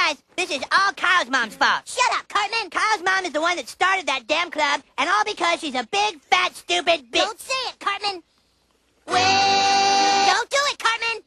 guys, this is all Kyle's mom's fault. Shut up, Cartman. Kyle's mom is the one that started that damn club, and all because she's a big, fat, stupid bitch. Don't say it, Cartman. Well... Don't do it, Cartman.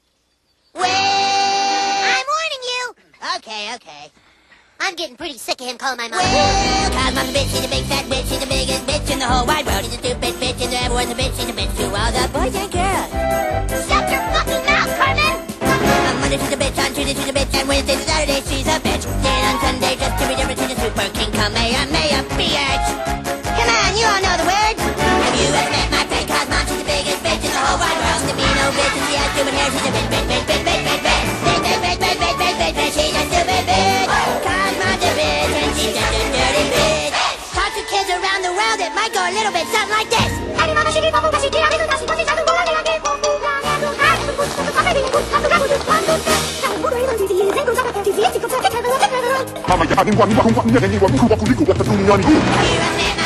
Well... I'm warning you. Okay. I'm getting pretty sick of him calling my mom. Well, Kyle's mom's a bitch. She's a big, fat bitch. She's the biggest bitch in the whole wide world. She's a stupid bitch, and everyone's a bitch. She's a bitch to all the boys and girls. Shut your fucking mouth, Cartman. On Monday she's a bitch, on Tuesday she's a bitch, and Wednesday to Saturday she's a bitch. Then on Sunday just to be different, she's a super king, Kamehameha, bitch. Come on, you all know the words. Have you ever met my friend Kyle's mom? She's the biggest bitch in the whole wide world. She's a mean old bitch, and she has stupid hair. She's a bitch, bitch, bitch, bitch, bitch, bitch, bitch. She's a stupid bitch. Kyle's mom's a bitch, and she's just a dirty bitch. Talk to kids around the world, it might go a little bit something like this. Mama, ya,